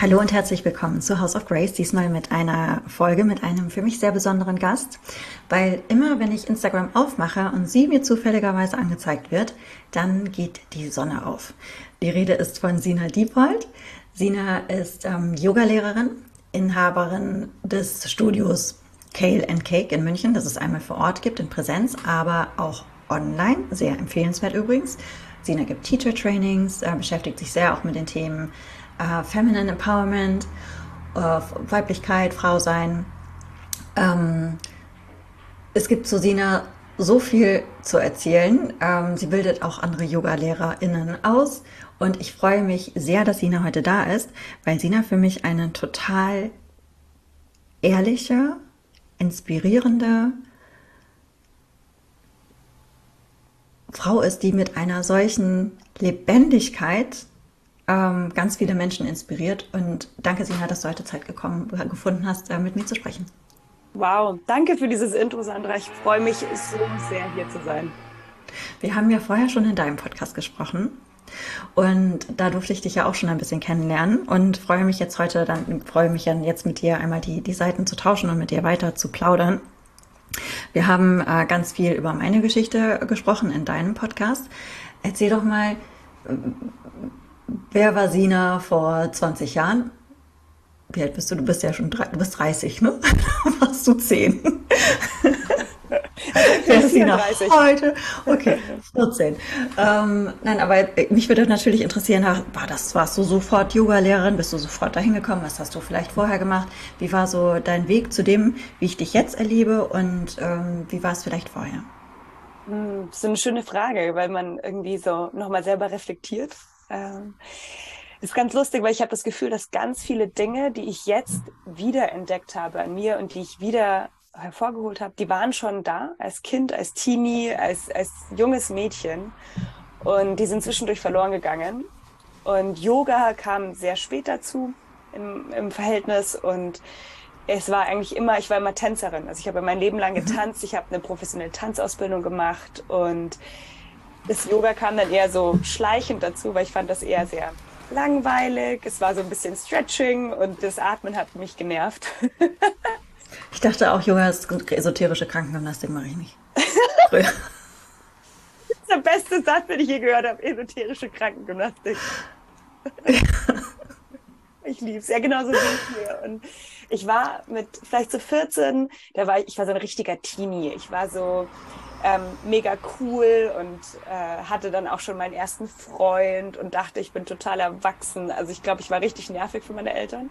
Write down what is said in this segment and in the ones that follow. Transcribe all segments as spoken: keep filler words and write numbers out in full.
Hallo und herzlich willkommen zu House of Grace, diesmal mit einer Folge mit einem für mich sehr besonderen Gast, weil immer, wenn ich Instagram aufmache und sie mir zufälligerweise angezeigt wird, dann geht die Sonne auf. Die Rede ist von Sina Diepold. Sina ist ähm, Yogalehrerin, Inhaberin des Studios Kale and Cake in München, das es einmal vor Ort gibt in Präsenz, aber auch online, sehr empfehlenswert übrigens. Sina gibt Teacher-Trainings, äh, beschäftigt sich sehr auch mit den Themen Uh, Feminine Empowerment, uh, Weiblichkeit, Frau sein. Ähm, es gibt zu Sina so viel zu erzählen. Ähm, sie bildet auch andere Yoga-LehrerInnen aus. Und ich freue mich sehr, dass Sina heute da ist, weil Sina für mich eine total ehrliche, inspirierende Frau ist, die mit einer solchen Lebendigkeit ähm, ganz viele Menschen inspiriert. Und danke, Sina, dass du heute Zeit gekommen, gefunden hast, äh, mit mir zu sprechen. Wow, danke für dieses Intro, Sandra. Ich freue mich so sehr, hier zu sein. Wir haben ja vorher schon in deinem Podcast gesprochen. Und da durfte ich dich ja auch schon ein bisschen kennenlernen und freue mich jetzt heute, dann freue mich dann jetzt mit dir einmal die, die Seiten zu tauschen und mit dir weiter zu plaudern. Wir haben äh, ganz viel über meine Geschichte gesprochen in deinem Podcast. Erzähl doch mal, wer war Sina vor zwanzig Jahren? Wie alt bist du? Du bist ja schon, du bist dreißig, ne? Warst du zehn? Also ich Wer bin ist Sina vierunddreißig. heute? Okay, vierzehn. Ähm, nein, aber mich würde natürlich interessieren, war das, warst du sofort Yoga-Lehrerin? Bist du sofort dahin gekommen? Was hast du vielleicht vorher gemacht? Wie war so dein Weg zu dem, wie ich dich jetzt erlebe und ähm, wie war es vielleicht vorher? Hm, das ist eine schöne Frage, weil man irgendwie so nochmal selber reflektiert. Ähm, ist ganz lustig, weil ich habe das Gefühl, dass ganz viele Dinge, die ich jetzt wiederentdeckt habe an mir und die ich wieder hervorgeholt habe, die waren schon da, als Kind, als Teenie, als, als junges Mädchen. Und die sind zwischendurch verloren gegangen. Und Yoga kam sehr spät dazu im, im Verhältnis. Und es war eigentlich immer, ich war immer Tänzerin. Also ich habe mein Leben lang getanzt. Ich habe eine professionelle Tanzausbildung gemacht. Und das Yoga kam dann eher so schleichend dazu, weil ich fand das eher sehr langweilig. Es war so ein bisschen Stretching und das Atmen hat mich genervt. Ich dachte auch, Yoga ist esoterische Krankengymnastik, mache ich nicht. Früher. Das ist der beste Satz, den ich je gehört habe. Esoterische Krankengymnastik. Ich lieb's. Ja, genau so ging's mir. Und ich war mit vielleicht so vierzehn, da war ich, ich war so ein richtiger Teenie. Ich war so ähm, mega cool und äh, hatte dann auch schon meinen ersten Freund und dachte, ich bin total erwachsen. Also ich glaube, ich war richtig nervig für meine Eltern.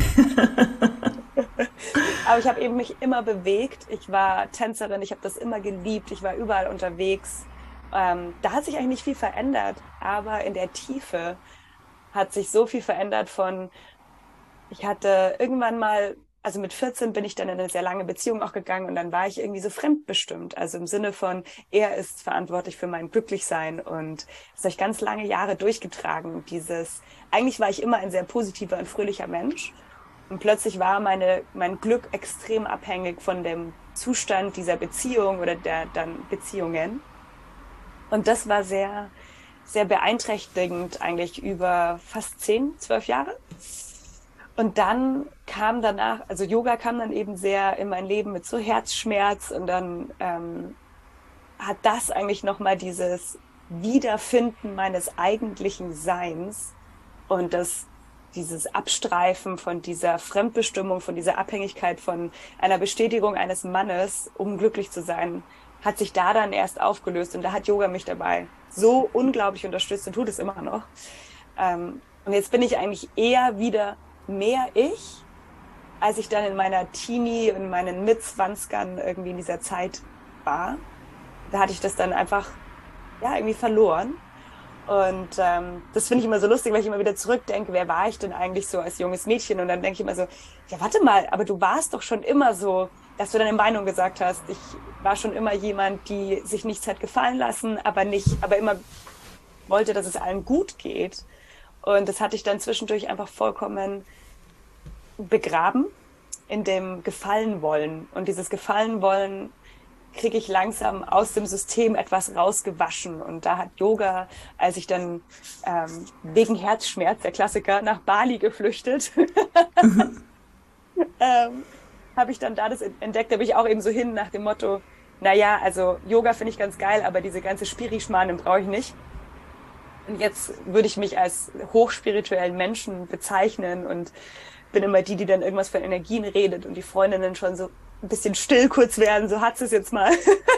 Aber ich habe eben mich immer bewegt. Ich war Tänzerin, ich habe das immer geliebt. Ich war überall unterwegs. Ähm, da hat sich eigentlich nicht viel verändert, aber in der Tiefe hat sich so viel verändert von, ich hatte irgendwann mal, also mit vierzehn bin ich dann in eine sehr lange Beziehung auch gegangen und dann war ich irgendwie so fremdbestimmt. Also im Sinne von, er ist verantwortlich für mein Glücklichsein und das habe ich ganz lange Jahre durchgetragen. Dieses, eigentlich war ich immer ein sehr positiver und fröhlicher Mensch und plötzlich war meine, mein Glück extrem abhängig von dem Zustand dieser Beziehung oder der dann Beziehungen. Und das war sehr, sehr beeinträchtigend eigentlich über fast zehn, zwölf Jahre. Und dann kam danach, also Yoga kam dann eben sehr in mein Leben mit so Herzschmerz und dann ähm, hat das eigentlich nochmal dieses Wiederfinden meines eigentlichen Seins und das, dieses Abstreifen von dieser Fremdbestimmung, von dieser Abhängigkeit von einer Bestätigung eines Mannes, um glücklich zu sein, hat sich da dann erst aufgelöst und da hat Yoga mich dabei so unglaublich unterstützt und tut es immer noch. Ähm, und jetzt bin ich eigentlich eher wieder mehr ich, als ich dann in meiner Teenie, in meinen Mitzwanzigern irgendwie in dieser Zeit war. Da hatte ich das dann einfach, ja, irgendwie verloren. Und ähm, das finde ich immer so lustig, weil ich immer wieder zurückdenke, wer war ich denn eigentlich so als junges Mädchen? Und dann denke ich immer so, ja, warte mal, aber du warst doch schon immer so, dass du deine Meinung gesagt hast. Ich war schon immer jemand, die sich nichts hat gefallen lassen, aber nicht, aber immer wollte, dass es allen gut geht. Und das hatte ich dann zwischendurch einfach vollkommen begraben in dem Gefallen wollen. Und dieses Gefallen wollen kriege ich langsam aus dem System etwas rausgewaschen. Und da hat Yoga, als ich dann ähm, wegen Herzschmerz, der Klassiker, nach Bali geflüchtet, Mhm. ähm, habe ich dann da das entdeckt, da bin ich auch eben so hin nach dem Motto, naja, also Yoga finde ich ganz geil, aber diese ganze Spiri-Schmarrn brauche ich nicht. Und jetzt würde ich mich als hochspirituellen Menschen bezeichnen und bin immer die, die dann irgendwas von Energien redet und die Freundinnen schon so ein bisschen still kurz werden, so hat sie es jetzt mal.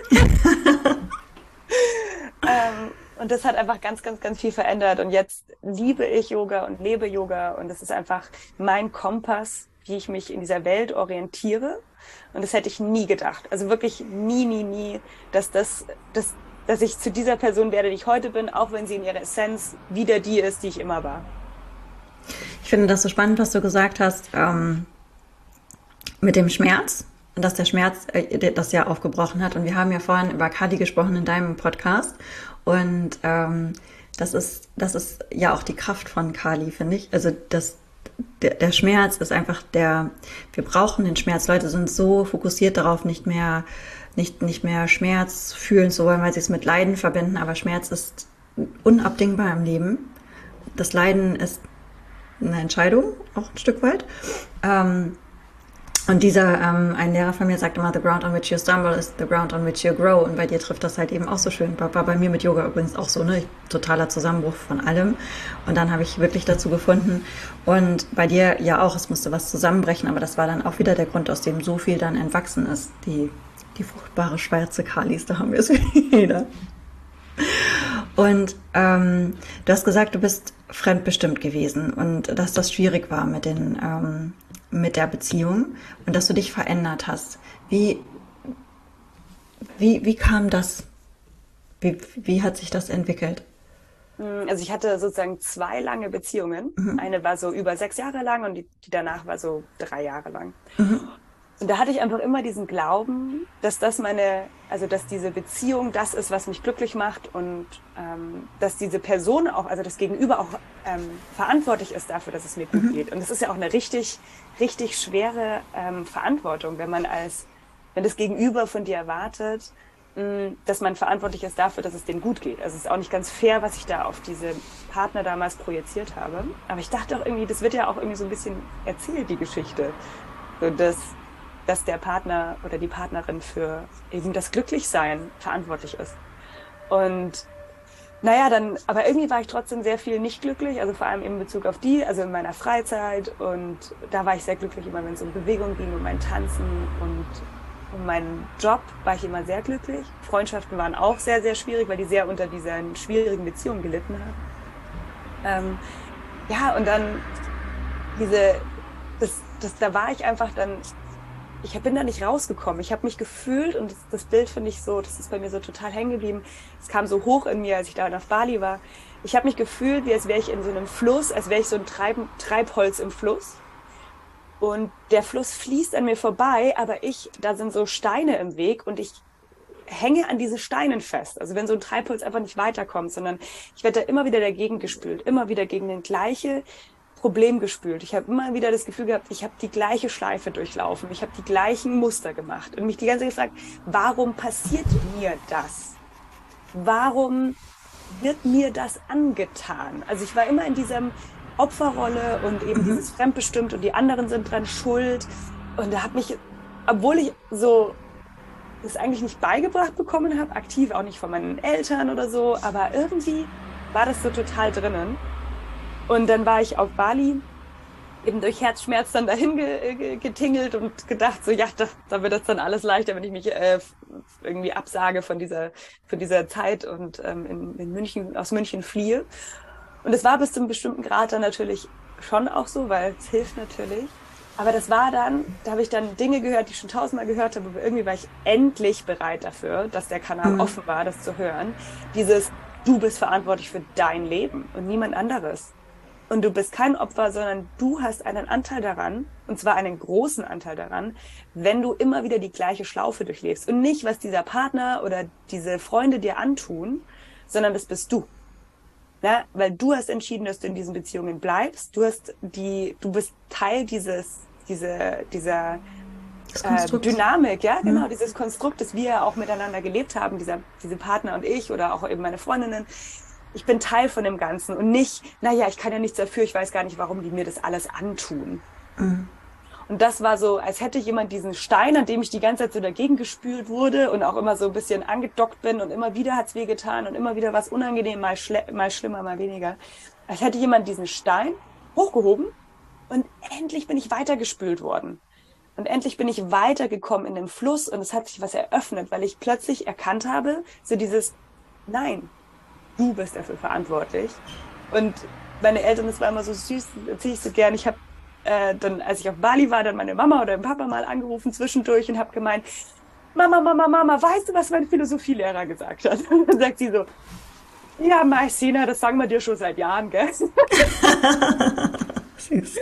ähm, und das hat einfach ganz, ganz, ganz viel verändert. Und jetzt liebe ich Yoga und lebe Yoga. Und das ist einfach mein Kompass, wie ich mich in dieser Welt orientiere. Und das hätte ich nie gedacht. Also wirklich nie, nie, nie, dass das, das, dass ich zu dieser Person werde, die ich heute bin, auch wenn sie in ihrer Essenz wieder die ist, die ich immer war. Ich finde das so spannend, was du gesagt hast, ähm, mit dem Schmerz. Und dass der Schmerz äh, das ja aufgebrochen hat. Und wir haben ja vorhin über Kali gesprochen in deinem Podcast. Und ähm, das ist, das ist ja auch die Kraft von Kali, finde ich. Also das, der, der Schmerz ist einfach der, wir brauchen den Schmerz. Leute sind so fokussiert darauf, nicht mehr, nicht, nicht mehr Schmerz fühlen zu wollen, weil sie es mit Leiden verbinden. Aber Schmerz ist unabdingbar im Leben. Das Leiden ist eine Entscheidung, auch ein Stück weit. Ähm, Und dieser, ähm, ein Lehrer von mir sagt immer, the ground on which you stumble is the ground on which you grow. Und bei dir trifft das halt eben auch so schön. War, war bei mir mit Yoga übrigens auch so, ne? Totaler Zusammenbruch von allem. Und dann habe ich wirklich dazu gefunden. Und bei dir ja auch, es musste was zusammenbrechen, aber das war dann auch wieder der Grund, aus dem so viel dann entwachsen ist. Die, die fruchtbare schwarze Kalis, da haben wir es wieder. Und ähm, du hast gesagt, du bist fremdbestimmt gewesen und dass das schwierig war mit den ähm, mit der Beziehung und dass du dich verändert hast. Wie, wie, wie kam das? Wie, wie hat sich das entwickelt? Also ich hatte sozusagen zwei lange Beziehungen. Mhm. Eine war so über sechs Jahre lang und die, die danach war so drei Jahre lang. Mhm. Und da hatte ich einfach immer diesen Glauben, dass das meine, also dass diese Beziehung das ist, was mich glücklich macht und ähm, dass diese Person auch, also das Gegenüber auch ähm, verantwortlich ist dafür, dass es mir gut Mhm. geht. Und das ist ja auch eine richtig, richtig schwere ähm, Verantwortung, wenn man als, wenn das Gegenüber von dir erwartet, mh, dass man verantwortlich ist dafür, dass es denen gut geht. Also es ist auch nicht ganz fair, was ich da auf diese Partner damals projiziert habe. Aber ich dachte auch irgendwie, das wird ja auch irgendwie so ein bisschen erzählt, die Geschichte. So, dass dass der Partner oder die Partnerin für eben das Glücklichsein verantwortlich ist. Und naja, dann, aber irgendwie war ich trotzdem sehr viel nicht glücklich, also vor allem in Bezug auf die, also in meiner Freizeit. Und da war ich sehr glücklich, immer wenn es um Bewegung ging, um mein Tanzen und um meinen Job war ich immer sehr glücklich. Freundschaften waren auch sehr, sehr schwierig, weil die sehr unter diesen schwierigen Beziehungen gelitten haben. Ähm, ja, und dann diese, das, das, da war ich einfach dann, ich bin da nicht rausgekommen. Ich habe mich gefühlt und das, das Bild finde ich so, das ist bei mir so total hängen geblieben. Es kam so hoch in mir, als ich da auf Bali war. Ich habe mich gefühlt, wie als wäre ich in so einem Fluss, als wäre ich so ein Treib, Treibholz im Fluss. Und der Fluss fließt an mir vorbei, aber ich, da sind so Steine im Weg und ich hänge an diese Steinen fest. Also wenn so ein Treibholz einfach nicht weiterkommt, sondern ich werde da immer wieder dagegen gespült, immer wieder gegen den gleiche Problem gespült. Ich habe immer wieder das Gefühl gehabt, ich habe die gleiche Schleife durchlaufen, ich habe die gleichen Muster gemacht und mich die ganze Zeit gefragt, warum passiert mir das? Warum wird mir das angetan? Also ich war immer in diesem Opferrolle und eben Mhm. dieses Fremdbestimmt und die anderen sind dran schuld und da habe mich, obwohl ich so das eigentlich nicht beigebracht bekommen habe, aktiv auch nicht von meinen Eltern oder so, aber irgendwie war das so total drinnen. Und dann war ich auf Bali, eben durch Herzschmerz dann dahin ge ge getingelt und gedacht, so ja, da, da wird das dann alles leichter, wenn ich mich äh, irgendwie absage von dieser, von dieser Zeit und ähm, in, in München, aus München fliehe. Und es war bis zu einem bestimmten Grad dann natürlich schon auch so, weil es hilft natürlich. Aber das war dann, da habe ich dann Dinge gehört, die ich schon tausendmal gehört habe, aber irgendwie war ich endlich bereit dafür, dass der Kanal Mhm. offen war, das zu hören. Dieses, du bist verantwortlich für dein Leben und niemand anderes. Und du bist kein Opfer, sondern du hast einen Anteil daran, und zwar einen großen Anteil daran, wenn du immer wieder die gleiche Schlaufe durchlebst. Und nicht, was dieser Partner oder diese Freunde dir antun, sondern das bist du. Ja, weil du hast entschieden, dass du in diesen Beziehungen bleibst. Du hast die, du bist Teil dieses, diese, dieser Das äh, Konstrukt. Dynamik, ja, genau, Mhm. dieses Konstrukt, das wir auch miteinander gelebt haben, dieser, diese Partner und ich oder auch eben meine Freundinnen. Ich bin Teil von dem Ganzen und nicht, naja, ich kann ja nichts dafür, ich weiß gar nicht, warum die mir das alles antun. Mhm. Und das war so, als hätte jemand diesen Stein, an dem ich die ganze Zeit so dagegen gespült wurde und auch immer so ein bisschen angedockt bin und immer wieder hat's wehgetan und immer wieder was unangenehm, mal, schle- mal schlimmer, mal weniger. Als hätte jemand diesen Stein hochgehoben und endlich bin ich weitergespült worden. Und endlich bin ich weitergekommen in dem Fluss und es hat sich was eröffnet, weil ich plötzlich erkannt habe, so dieses, nein, du bist dafür verantwortlich. Und meine Eltern, das war immer so süß, erzähle ich so gern. Ich habe äh, dann, als ich auf Bali war, dann meine Mama oder den Papa mal angerufen zwischendurch und habe gemeint, Mama, Mama, Mama, weißt du, was mein Philosophielehrer gesagt hat? Und dann sagt sie so, ja, Marcina, das sagen wir dir schon seit Jahren, gell? Süß.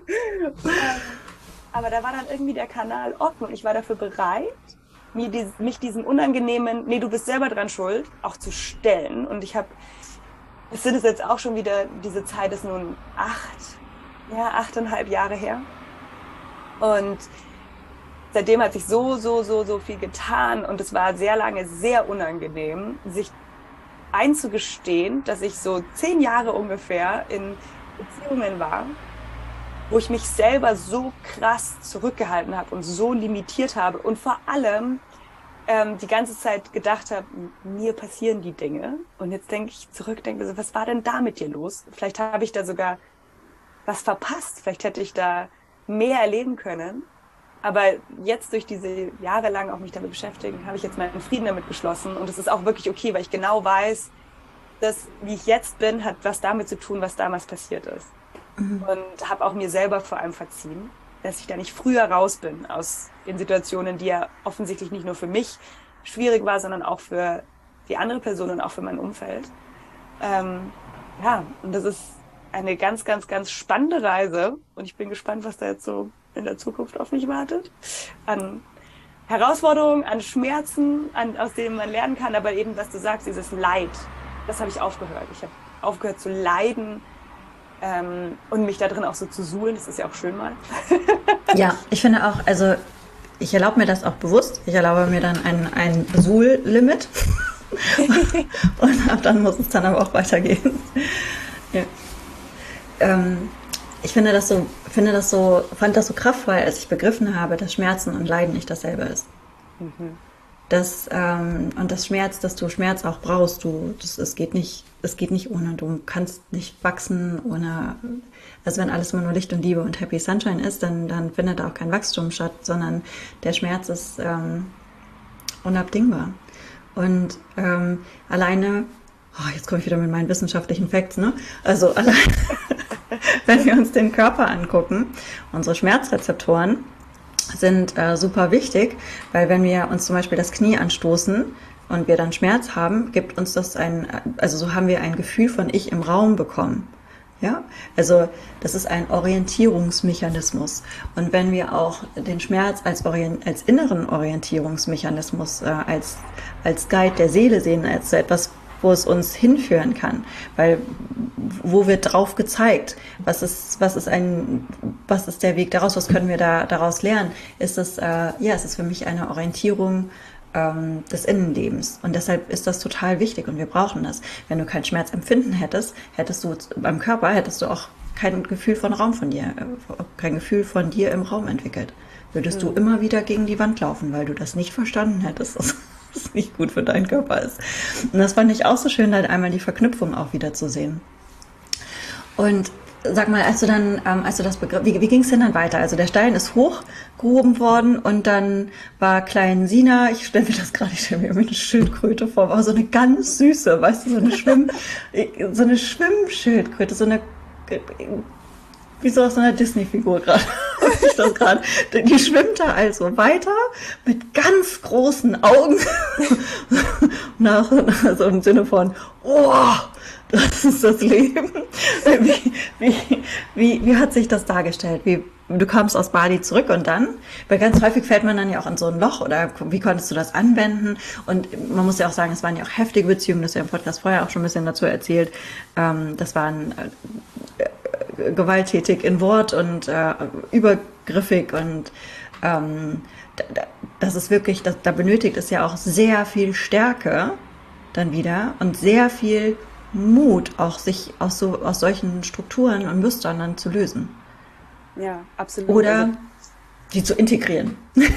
Aber da war dann irgendwie der Kanal offen und ich war dafür bereit, mir dies, mich diesem unangenehmen, nee, du bist selber dran schuld, auch zu stellen. Und ich habe, es sind es jetzt auch schon wieder, diese Zeit ist nun acht, ja, achteinhalb Jahre her. Und seitdem hat sich so, so, so, so viel getan und es war sehr lange sehr unangenehm, sich einzugestehen, dass ich so zehn Jahre ungefähr in Beziehungen war, wo ich mich selber so krass zurückgehalten habe und so limitiert habe und vor allem ähm, die ganze Zeit gedacht habe, mir passieren die Dinge. Und jetzt denke ich zurück, denke so, was war denn da mit dir los? Vielleicht habe ich da sogar was verpasst. Vielleicht hätte ich da mehr erleben können. Aber jetzt durch diese Jahre lang auch mich damit beschäftigen, habe ich jetzt meinen Frieden damit geschlossen. Und es ist auch wirklich okay, weil ich genau weiß, dass wie ich jetzt bin, hat was damit zu tun, was damals passiert ist. Mhm. Und habe auch mir selber vor allem verziehen, dass ich da nicht früher raus bin aus den Situationen, die ja offensichtlich nicht nur für mich schwierig war, sondern auch für die andere Person und auch für mein Umfeld. Ähm, ja, und das ist eine ganz, ganz, ganz spannende Reise. Und ich bin gespannt, was da jetzt so in der Zukunft auf mich wartet. An Herausforderungen, an Schmerzen, an, aus denen man lernen kann. Aber eben, was du sagst, dieses Leid, das habe ich aufgehört. Ich habe aufgehört zu leiden, Ähm, und mich da drin auch so zu suhlen, das ist ja auch schön mal. Ja, ich finde auch, also ich erlaube mir das auch bewusst. Ich erlaube mir dann ein, ein Suhl-Limit. Und ab dann muss es dann aber auch weitergehen. Ja. Ähm, ich finde das so, finde das so, fand das so kraftvoll, als ich begriffen habe, dass Schmerzen und Leiden nicht dasselbe ist. Mhm. Das, ähm, und das Schmerz, dass du Schmerz auch brauchst, du, das, es geht nicht, es geht nicht ohne, du kannst nicht wachsen ohne, also wenn alles immer nur Licht und Liebe und Happy Sunshine ist, dann, dann findet auch kein Wachstum statt, sondern der Schmerz ist ähm, unabdingbar. Und ähm, alleine, oh, jetzt komme ich wieder mit meinen wissenschaftlichen Facts, ne? Also allein, wenn wir uns den Körper angucken, unsere Schmerzrezeptoren sind äh, super wichtig, weil wenn wir uns zum Beispiel das Knie anstoßen und wir dann Schmerz haben, gibt uns das ein, also so haben wir ein Gefühl von Ich im Raum bekommen. Ja, also das ist ein Orientierungsmechanismus. Und wenn wir auch den Schmerz als, Orient, als inneren Orientierungsmechanismus, äh, als, als Guide der Seele sehen, als so etwas, wo es uns hinführen kann, weil wo wird drauf gezeigt, was ist, was ist ein, was ist der Weg daraus, was können wir da daraus lernen? Ist es, äh, ja, es ist für mich eine Orientierung ähm, des Innenlebens und deshalb ist das total wichtig und wir brauchen das. Wenn du kein Schmerzempfinden hättest, hättest du beim Körper hättest du auch kein Gefühl von Raum von dir, kein Gefühl von dir im Raum entwickelt. Würdest mhm. du immer wieder gegen die Wand laufen, weil du das nicht verstanden hättest. Das nicht gut für deinen Körper ist. Und das fand ich auch so schön, halt einmal die Verknüpfung auch wieder zu sehen. Und sag mal, als du dann, ähm, als du das begriff, wie, wie ging es denn dann weiter? Also der Stein ist hochgehoben worden und dann war klein Sina, ich stelle mir das gerade, ich stelle mir eine Schildkröte vor, war so eine ganz süße, weißt du, so eine Schwimm, so eine Schwimmschildkröte, so eine, wie so aus einer Disney-Figur gerade. Ich das gerade. Die schwimmt da also weiter mit ganz großen Augen. Nach, also im Sinne von, oh, das ist das Leben. Wie, wie, wie, wie hat sich das dargestellt? Wie, du kamst aus Bali zurück und dann? Weil ganz häufig fällt man dann ja auch in so ein Loch oder wie konntest du das anwenden? Und man muss ja auch sagen, es waren ja auch heftige Beziehungen, das hast du ja im Podcast vorher auch schon ein bisschen dazu erzählt. Ähm, das waren äh, gewalttätig in Wort und äh, übergriffig und ähm, da, das ist wirklich, da, da benötigt es ja auch sehr viel Stärke dann wieder und sehr viel Mut, auch sich aus so aus solchen Strukturen und Mustern dann zu lösen. Ja, absolut. Also Oder die zu integrieren.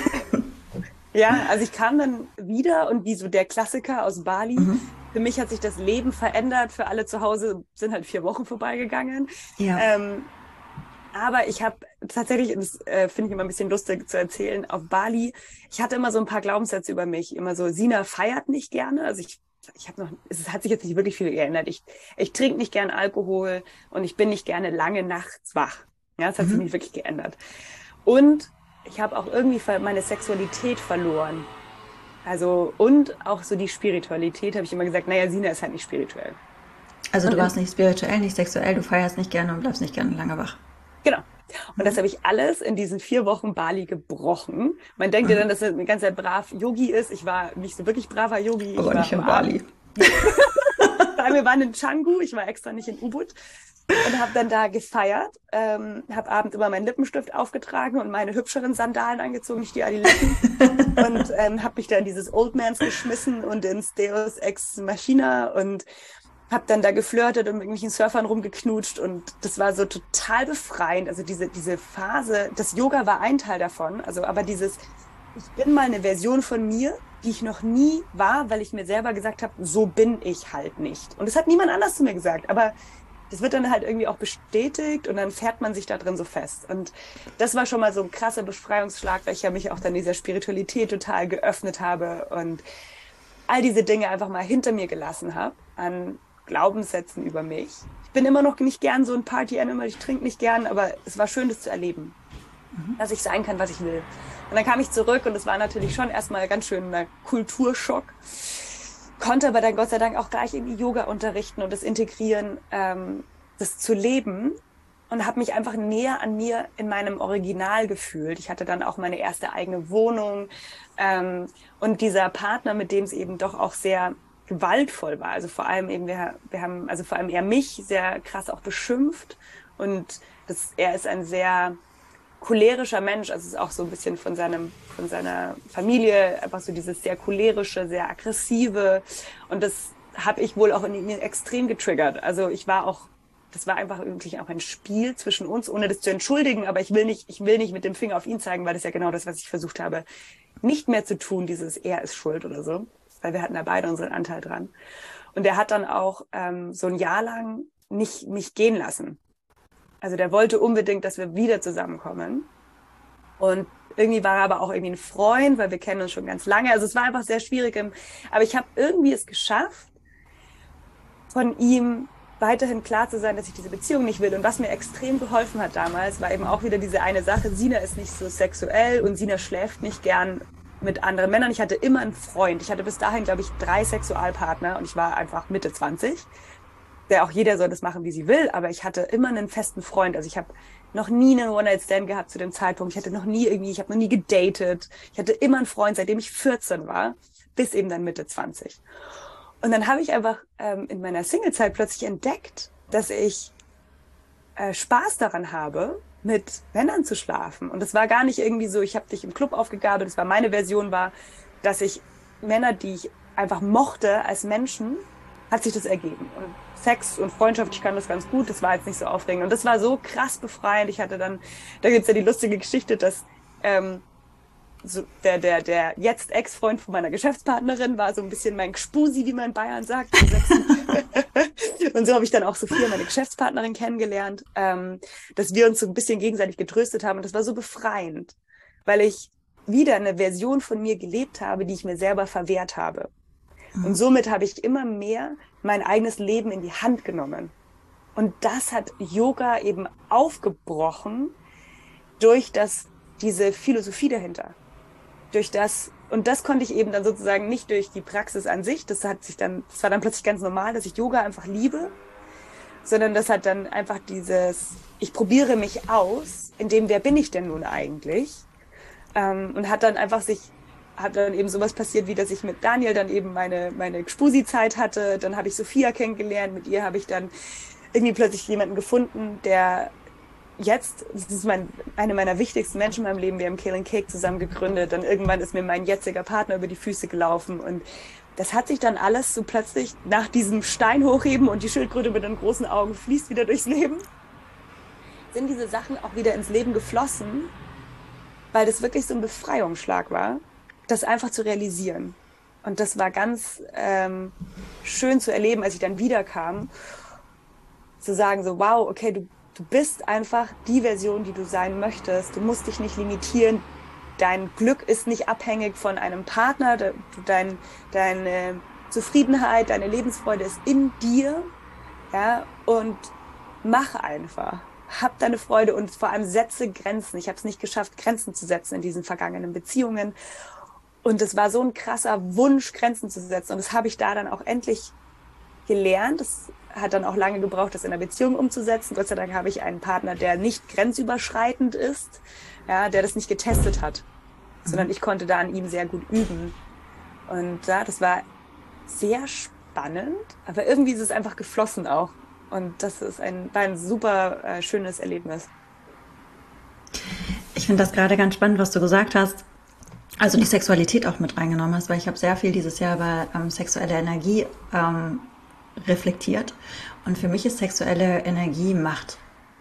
ja, also ich kam dann wieder und wie so der Klassiker aus Bali, für mich hat sich das Leben verändert, für alle zu Hause sind halt vier Wochen vorbeigegangen. Ja. Ähm, aber ich habe tatsächlich, das äh, finde ich immer ein bisschen lustig zu erzählen, auf Bali, ich hatte immer so ein paar Glaubenssätze über mich, immer so, Sina feiert nicht gerne, also ich ich habe noch, es hat sich jetzt nicht wirklich viel geändert. Ich, ich trinke nicht gern Alkohol und ich bin nicht gerne lange nachts wach. Ja, das hat mhm. sich nicht wirklich geändert. Und ich habe auch irgendwie meine Sexualität verloren. Also, und auch so die Spiritualität habe ich immer gesagt, naja, Sina ist halt nicht spirituell. Also du warst nicht spirituell, nicht sexuell, du feierst nicht gerne und bleibst nicht gerne lange wach. Genau. Und das habe ich alles in diesen vier Wochen Bali gebrochen. Man denkt ja dann, dass er ein ganz brav Yogi ist. Ich war nicht so wirklich braver Yogi. Aber ich war nicht in Bali. Wir waren in Canggu, ich war extra nicht in Ubud und habe dann da gefeiert. Ähm, habe abends immer meinen Lippenstift aufgetragen und meine hübscheren Sandalen angezogen, nicht die Adiletten. und ähm, habe mich da in dieses Old Mans geschmissen und ins Deus Ex Machina und habe dann da geflirtet und mit irgendwelchen Surfern rumgeknutscht und das war so total befreiend. Also diese, diese Phase, das Yoga war ein Teil davon, also aber dieses, ich bin mal eine Version von mir, die ich noch nie war, weil ich mir selber gesagt habe, so bin ich halt nicht. Und das hat niemand anders zu mir gesagt, aber das wird dann halt irgendwie auch bestätigt und dann fährt man sich da drin so fest. Und das war schon mal so ein krasser Befreiungsschlag, weil ich ja mich auch dann dieser Spiritualität total geöffnet habe und all diese Dinge einfach mal hinter mir gelassen habe an Glaubenssätzen über mich. Ich bin immer noch nicht gern so ein Party-Animal, ich trinke nicht gern, aber es war schön, das zu erleben, mhm. dass ich sein kann, was ich will. Und dann kam ich zurück und es war natürlich schon erstmal ganz schön ein Kulturschock. Konnte aber dann Gott sei Dank auch gleich in die Yoga unterrichten und das integrieren, ähm, das zu leben und habe mich einfach näher an mir in meinem Original gefühlt. Ich hatte dann auch meine erste eigene Wohnung ähm, und dieser Partner, mit dem es eben doch auch sehr gewaltvoll war. Also vor allem eben, wir, wir haben, also vor allem er mich sehr krass auch beschimpft und das, er ist ein sehr cholerischer Mensch, also es ist auch so ein bisschen von seinem, von seiner Familie, einfach so dieses sehr cholerische, sehr aggressive und das habe ich wohl auch in ihm extrem getriggert. Also ich war auch, das war einfach wirklich auch ein Spiel zwischen uns, ohne das zu entschuldigen, aber ich will nicht, ich will nicht mit dem Finger auf ihn zeigen, weil das ist ja genau das, was ich versucht habe, nicht mehr zu tun, dieses er ist schuld oder so, weil wir hatten da beide unseren Anteil dran. Und er hat dann auch ähm, so ein Jahr lang nicht mich gehen lassen. Also der wollte unbedingt, dass wir wieder zusammenkommen. Und irgendwie war er aber auch irgendwie ein Freund, weil wir kennen uns schon ganz lange. Also es war einfach sehr schwierig. Aber ich habe irgendwie es geschafft, von ihm weiterhin klar zu sein, dass ich diese Beziehung nicht will. Und was mir extrem geholfen hat damals, war eben auch wieder diese eine Sache, Sina ist nicht so sexuell und Sina schläft nicht gern mit anderen Männern. Ich hatte immer einen Freund. Ich hatte bis dahin, glaube ich, drei Sexualpartner und ich war einfach Mitte zwanzig. Der auch jeder soll das machen, wie sie will, aber ich hatte immer einen festen Freund. Also ich habe noch nie einen One-Night-Stand gehabt zu dem Zeitpunkt. Ich hatte noch nie irgendwie, ich habe noch nie gedatet. Ich hatte immer einen Freund, seitdem ich vierzehn war, bis eben dann Mitte zwanzig. Und dann habe ich einfach ähm, in meiner Single-Zeit plötzlich entdeckt, dass ich äh, Spaß daran habe, mit Männern zu schlafen. Und das war gar nicht irgendwie so, ich habe dich im Club aufgegabelt. Das war meine Version, war, dass ich Männer, die ich einfach mochte als Menschen, hat sich das ergeben. Und Sex und Freundschaft, ich kann das ganz gut, das war jetzt nicht so aufregend. Und das war so krass befreiend. Ich hatte dann, da gibt's ja die lustige Geschichte, dass ähm, so der, der, der jetzt Ex-Freund von meiner Geschäftspartnerin war so ein bisschen mein Gspusi, wie man in Bayern sagt. Und so habe ich dann auch Sophia, meine Geschäftspartnerin, kennengelernt, ähm, dass wir uns so ein bisschen gegenseitig getröstet haben. Und das war so befreiend, weil ich wieder eine Version von mir gelebt habe, die ich mir selber verwehrt habe. Und somit habe ich immer mehr mein eigenes Leben in die Hand genommen. Und das hat Yoga eben aufgebrochen durch das, diese Philosophie dahinter. Durch das, und das konnte ich eben dann sozusagen nicht durch die Praxis an sich, das hat sich dann, das war dann plötzlich ganz normal, dass ich Yoga einfach liebe, sondern das hat dann einfach dieses, ich probiere mich aus, in dem, wer bin ich denn nun eigentlich? Ähm, und hat dann einfach sich, hat dann eben sowas passiert, wie dass ich mit Daniel dann eben meine, meine Gspusi-Zeit hatte, dann habe ich Sophia kennengelernt, mit ihr habe ich dann irgendwie plötzlich jemanden gefunden, der jetzt, das ist mein, eine meiner wichtigsten Menschen in meinem Leben, wir haben Kale and Cake zusammen gegründet, dann irgendwann ist mir mein jetziger Partner über die Füße gelaufen und das hat sich dann alles so plötzlich nach diesem Stein hochheben und die Schildkröte mit den großen Augen fließt wieder durchs Leben, sind diese Sachen auch wieder ins Leben geflossen, weil das wirklich so ein Befreiungsschlag war, das einfach zu realisieren. Und das war ganz ähm, schön zu erleben, als ich dann wiederkam, zu sagen so, wow, okay, du Du bist einfach die Version, die du sein möchtest. Du musst dich nicht limitieren. Dein Glück ist nicht abhängig von einem Partner. Dein, deine Zufriedenheit, deine Lebensfreude ist in dir. Ja, und mach einfach. Hab deine Freude und vor allem setze Grenzen. Ich habe es nicht geschafft, Grenzen zu setzen in diesen vergangenen Beziehungen. Und es war so ein krasser Wunsch, Grenzen zu setzen. Und das habe ich da dann auch endlich gelernt. Das hat dann auch lange gebraucht, das in einer Beziehung umzusetzen. Gott sei Dank habe ich einen Partner, der nicht grenzüberschreitend ist, ja, der das nicht getestet hat, mhm. sondern ich konnte da an ihm sehr gut üben. Und ja, das war sehr spannend, aber irgendwie ist es einfach geflossen auch. Und das ist ein, war ein super äh, schönes Erlebnis. Ich finde das gerade ganz spannend, was du gesagt hast. Also die Sexualität auch mit reingenommen hast, weil ich habe sehr viel dieses Jahr über ähm, sexuelle Energie ähm, reflektiert. Und für mich ist sexuelle Energie Macht.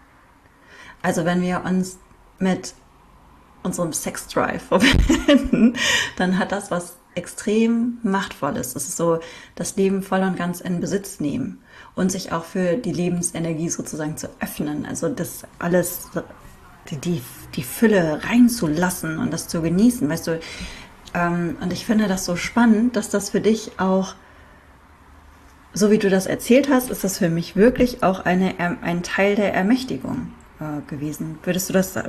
Also wenn wir uns mit unserem Sex-Drive verbinden, dann hat das was extrem Machtvolles. Es ist so, das Leben voll und ganz in Besitz nehmen und sich auch für die Lebensenergie sozusagen zu öffnen. Also das alles, die, die, die Fülle reinzulassen und das zu genießen, weißt du. Ähm, und ich finde das so spannend, dass das für dich auch, so wie du das erzählt hast, ist das für mich wirklich auch eine, ein Teil der Ermächtigung äh, gewesen. Würdest du das,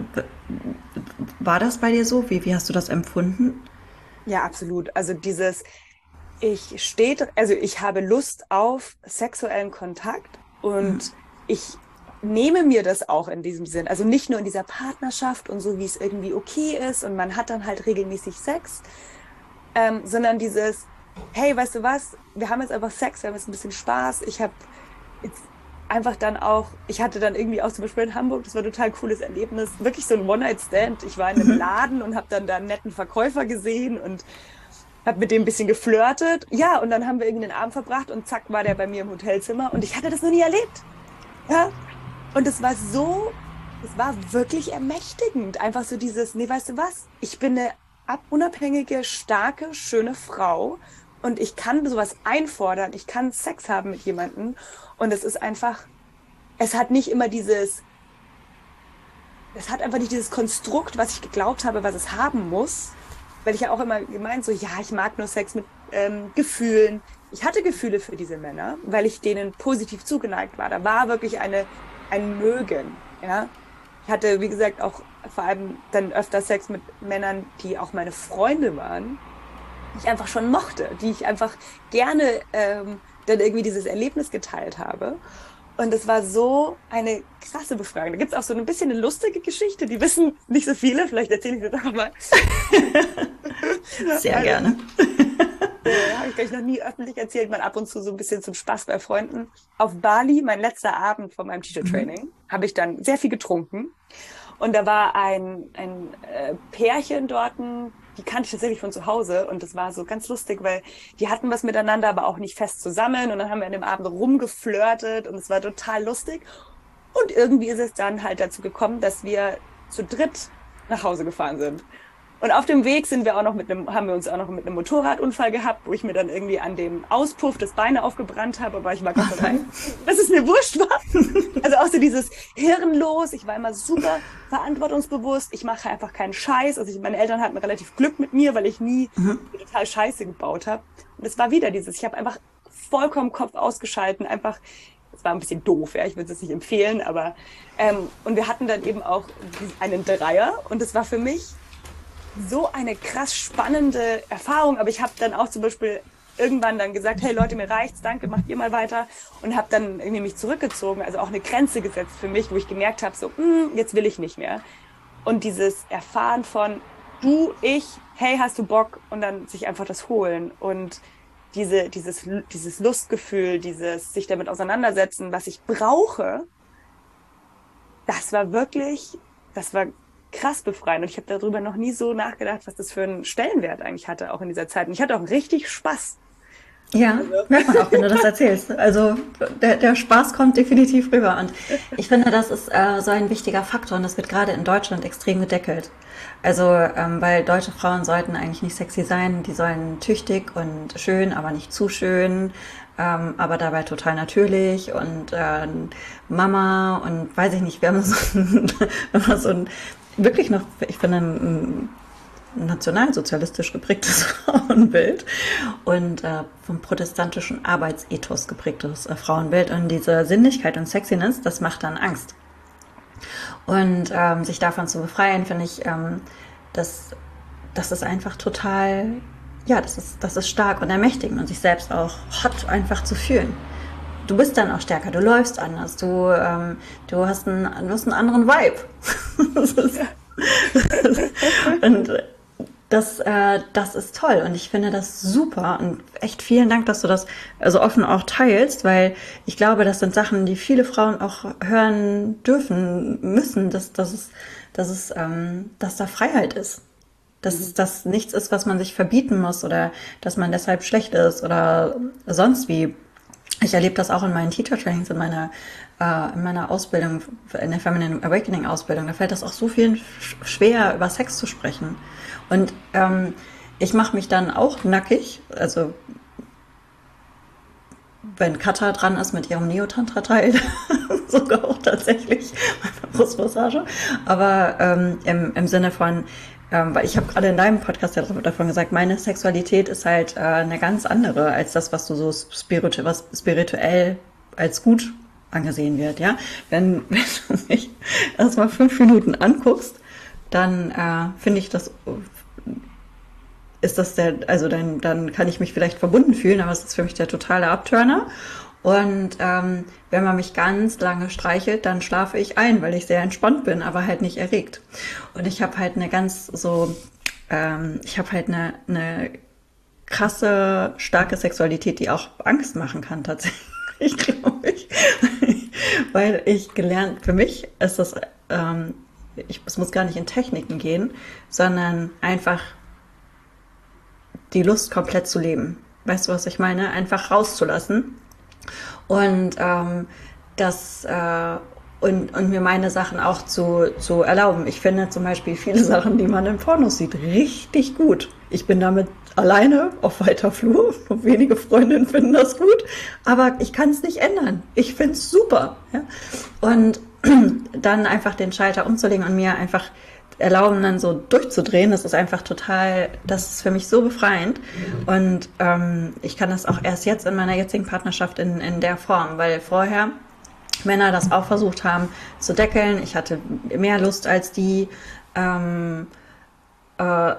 war das bei dir so? Wie, wie hast du das empfunden? Ja, absolut. Also dieses, ich stehe, also ich habe Lust auf sexuellen Kontakt und mhm. ich nehme mir das auch in diesem Sinn. Also nicht nur in dieser Partnerschaft und so, wie es irgendwie okay ist und man hat dann halt regelmäßig Sex, ähm, sondern dieses, hey, weißt du was, wir haben jetzt einfach Sex, wir haben jetzt ein bisschen Spaß. Ich habe jetzt einfach dann auch, ich hatte dann irgendwie auch zum Beispiel in Hamburg, das war ein total cooles Erlebnis, wirklich so ein One-Night-Stand. Ich war in einem Laden und habe dann da einen netten Verkäufer gesehen und habe mit dem ein bisschen geflirtet. Ja, und dann haben wir irgendwie den Abend verbracht und zack, war der bei mir im Hotelzimmer und ich hatte das noch nie erlebt. Ja, und es war so, es war wirklich ermächtigend. Einfach so dieses, nee, weißt du was, ich bin eine unabhängige, starke, schöne Frau. Und ich kann sowas einfordern, ich kann Sex haben mit jemandem und es ist einfach, es hat nicht immer dieses, es hat einfach nicht dieses Konstrukt, was ich geglaubt habe, was es haben muss, weil ich ja auch immer gemeint so, ja, ich mag nur Sex mit ähm, Gefühlen. Ich hatte Gefühle für diese Männer, weil ich denen positiv zugeneigt war. Da war wirklich eine, ein Mögen, ja. Ich hatte, wie gesagt, auch vor allem dann öfter Sex mit Männern, die auch meine Freunde waren, die ich einfach schon mochte, die ich einfach gerne ähm, dann irgendwie dieses Erlebnis geteilt habe. Und es war so eine krasse Befragung. Da gibt es auch so ein bisschen eine lustige Geschichte, die wissen nicht so viele, vielleicht erzähle ich das auch mal. Sehr also, gerne. Äh, habe ich gleich noch nie öffentlich erzählt, mal ab und zu so ein bisschen zum Spaß bei Freunden. Auf Bali, mein letzter Abend von meinem Teacher-Training, mhm. habe ich dann sehr viel getrunken. Und da war ein, ein äh, Pärchen dort, die kannte ich tatsächlich von zu Hause. Und das war so ganz lustig, weil die hatten was miteinander, aber auch nicht fest zusammen. Und dann haben wir an dem Abend rumgeflirtet und es war total lustig. Und irgendwie ist es dann halt dazu gekommen, dass wir zu dritt nach Hause gefahren sind. Und auf dem Weg sind wir auch noch mit einem, haben wir uns auch noch mit einem Motorradunfall gehabt, wo ich mir dann irgendwie an dem Auspuff das Bein aufgebrannt habe, aber ich war Gott sei Dank, dass es mir wurscht war. Also auch so dieses Hirnlos, ich war immer super verantwortungsbewusst, ich mache einfach keinen Scheiß. Also ich, meine Eltern hatten relativ Glück mit mir, weil ich nie mhm. total Scheiße gebaut habe. Und es war wieder dieses, ich habe einfach vollkommen Kopf ausgeschalten, einfach, es war ein bisschen doof, ja, ich würde es nicht empfehlen, aber ähm, und wir hatten dann eben auch einen Dreier und es war für mich so eine krass spannende Erfahrung. Aber ich habe dann auch zum Beispiel irgendwann dann gesagt, hey Leute, mir reicht's, danke, macht ihr mal weiter. Und habe dann irgendwie mich zurückgezogen, also auch eine Grenze gesetzt für mich, wo ich gemerkt habe, so, mm, jetzt will ich nicht mehr. Und dieses Erfahren von du, ich, hey, hast du Bock? Und dann sich einfach das holen. Und diese, dieses, dieses Lustgefühl, dieses sich damit auseinandersetzen, was ich brauche, das war wirklich, das war krass befreiend. Und ich habe darüber noch nie so nachgedacht, was das für einen Stellenwert eigentlich hatte, auch in dieser Zeit. Und ich hatte auch richtig Spaß. Ja, Also, merkt man auch, wenn du das erzählst. Also der, der Spaß kommt definitiv rüber. Und ich finde, das ist äh, so ein wichtiger Faktor und das wird gerade in Deutschland extrem gedeckelt. Also, ähm, weil deutsche Frauen sollten eigentlich nicht sexy sein, die sollen tüchtig und schön, aber nicht zu schön, ähm, aber dabei total natürlich und äh, Mama und weiß ich nicht, wir haben so ein, wir haben so ein wirklich noch, ich finde, ein nationalsozialistisch geprägtes Frauenbild und äh, vom protestantischen Arbeitsethos geprägtes äh, Frauenbild. Und diese Sinnlichkeit und Sexiness, das macht dann Angst. Und ähm, sich davon zu befreien, finde ich, ähm, das, das ist einfach total, ja, das ist, das ist stark und ermächtigend und sich selbst auch hot einfach zu fühlen. Du bist dann auch stärker, du läufst anders, du, ähm, du, hast einen, du hast einen anderen Vibe. das ist, und das, äh, das ist toll und ich finde das super und echt vielen Dank, dass du das so offen auch teilst, weil ich glaube, das sind Sachen, die viele Frauen auch hören dürfen, müssen, dass, dass, es, dass, es, ähm, dass da Freiheit ist. Dass es das nichts ist, was man sich verbieten muss oder dass man deshalb schlecht ist oder sonst wie. Ich erlebe das auch in meinen Teacher-Trainings, in meiner, äh, in meiner Ausbildung, in der Feminine Awakening-Ausbildung. Da fällt das auch so vielen schwer, über Sex zu sprechen. Und ähm, ich mache mich dann auch nackig, also wenn Katha dran ist mit ihrem Neotantra-Teil, sogar auch tatsächlich meine Brustmassage, aber ähm, im, im Sinne von, ähm, weil ich habe gerade in deinem Podcast ja davon gesagt, meine Sexualität ist halt äh, eine ganz andere als das, was du so spiritu was spirituell als gut angesehen wird, ja. Wenn, wenn du mich erstmal fünf Minuten anguckst, dann äh, finde ich das, ist das der, also dann, dann kann ich mich vielleicht verbunden fühlen, aber es ist für mich der totale Abturner. Und ähm, wenn man mich ganz lange streichelt, dann schlafe ich ein, weil ich sehr entspannt bin, aber halt nicht erregt. Und ich habe halt eine ganz so, ähm, ich habe halt eine, eine krasse, starke Sexualität, die auch Angst machen kann tatsächlich, glaube ich. Weil ich gelernt, für mich ist das, ähm, ich, es muss gar nicht in Techniken gehen, sondern einfach die Lust komplett zu leben. Weißt du, was ich meine? Einfach rauszulassen. Und ähm, das äh, und, und mir meine Sachen auch zu, zu erlauben. Ich finde zum Beispiel viele Sachen, die man in Pornos sieht, richtig gut. Ich bin damit alleine auf weiter Flur. Wenige Freundinnen finden das gut, aber ich kann es nicht ändern. Ich finde es super. Ja? Und dann einfach den Schalter umzulegen und mir einfach erlauben, dann so durchzudrehen, das ist einfach total, das ist für mich so befreiend und ähm, ich kann das auch erst jetzt in meiner jetzigen Partnerschaft in, in der Form, weil vorher Männer das auch versucht haben zu deckeln, ich hatte mehr Lust als die, ähm, äh,